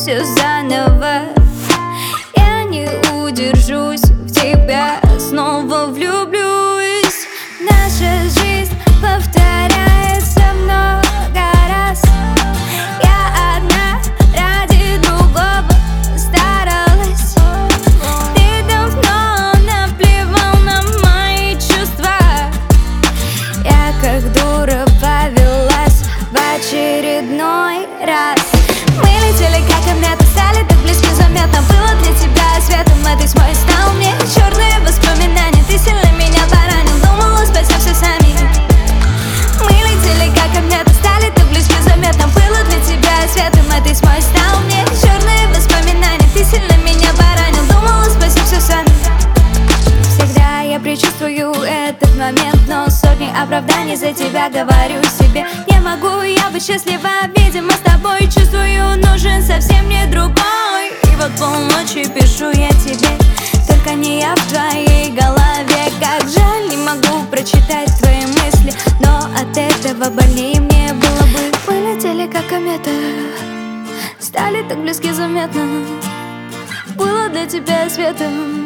все заново. Я не удержусь, в тебя снова влюблюсь. Наша жизнь повторяется много раз. Я одна ради другого старалась. Ты давно наплевал на мои чувства. Я как дура повелась в очередной раз. Мы летели как кометы, стали так близки, заметно было для тебя светом. А ты свой стал мне черные воспоминания. Ты сильно меня поранил, думала спасем все сами. Мы летели как кометы, стали так близки, заметно было для тебя светом. А ты свой стал мне черные воспоминания. Ты сильно меня поранил, думала спасем все сами. Всегда я предчувствую этот момент, но сотни оправданий за тебя говорю себе. Не могу я быть счастлива, видимо, с тобой чувствую, нужен совсем не другой. И вот полночи пишу я тебе, только не я в твоей голове. Как жаль, не могу прочитать твои мысли, но от этого больнее мне было бы. Мы летели как комета, стали так близки заметно, было для тебя светом,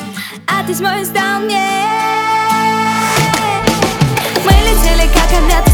а ты мой стал мне. Мы летели как комета,